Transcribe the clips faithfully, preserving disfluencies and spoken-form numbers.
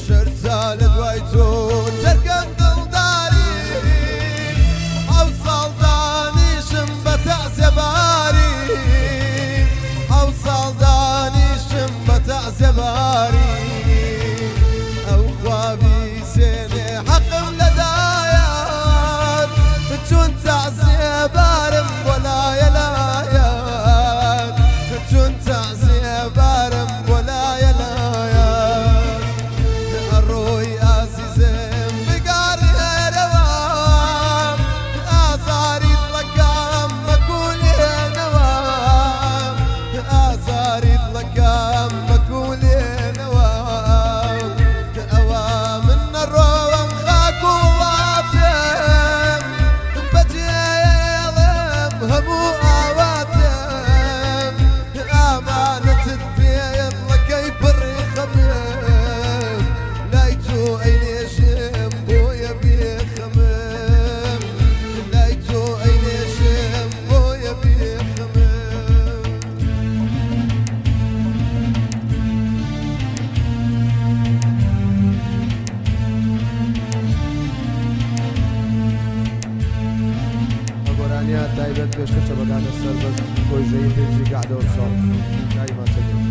شرتا لدواي تو تركن دلداري او صالداني شنبة عزباري او صالداني شنبة عزباري او خوابي سيني حقم لدايات تون تعزبارم ولا يلايات تون تعزبارم ولا يلايات الروي عزيزم بقاري هروام آثاري لكام مكولي نوام آثاري لكام مكولي نوام أوام الروام خاكو واتم بجيلم همو آواتم أمانة البيض لكي بري خمم لايتو عيني شم بويا بي خمم لايتو عيني شم بويا بي خمم أبورانيا تايبت بيشكش بقعد السربس كل جاي تيجي قاعدة وصار دايما تجي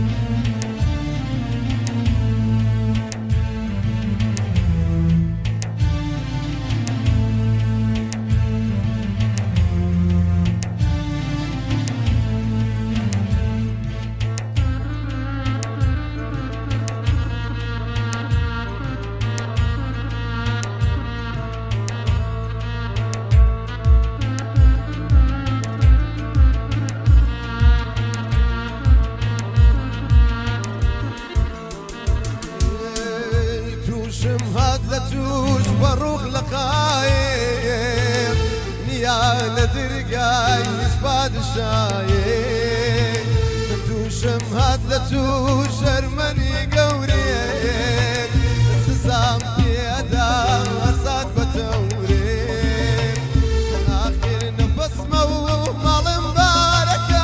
توش بروخ لقايم نيال درقاي يسباد الشايم توشم هاد لتوش ارمني قوريك السسام بيدا ارصاد بتوريك اخر نفس موه مال مباركة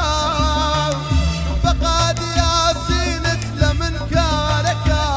فقاد ياسين تلمن كاركة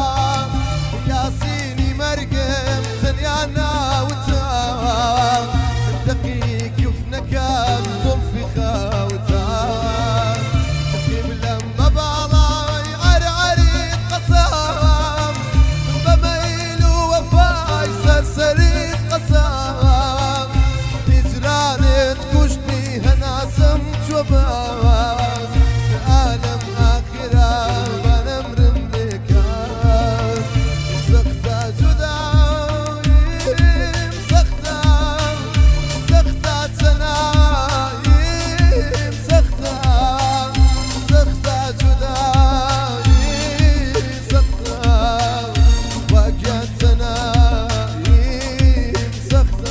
ياسين مرقم تنيانا وتام دقيق يفنكان ظلفي خاوتام تقيم لما بالاي عرعريد قسام بميل وفاي سرسريد قسام هجرانت كشني هنا سمت وباس عالم آخرة بنمر ملكاس سختا جدايم سختا سختا تنايم سختا سختا جدايم سختا واقعت تنايم سختا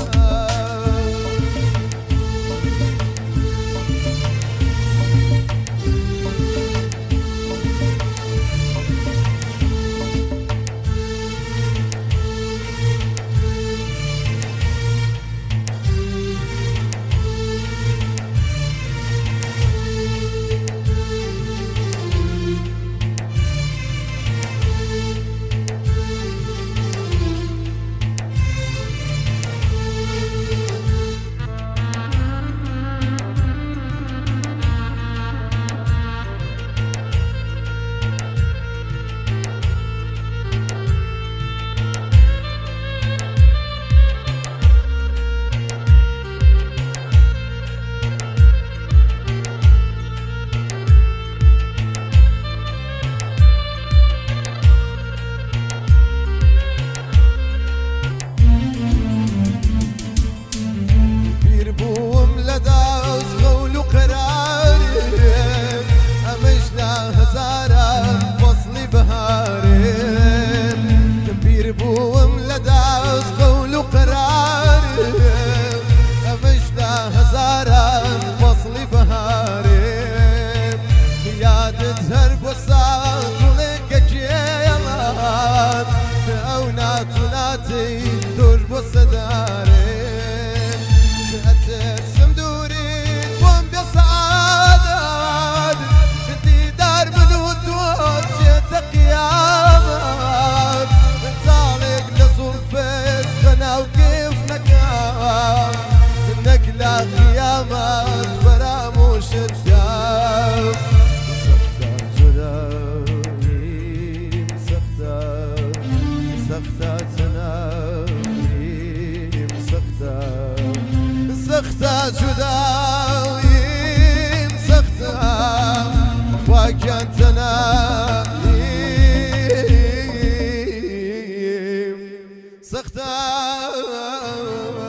سختا جداییم سختا خواکن تناییم سختا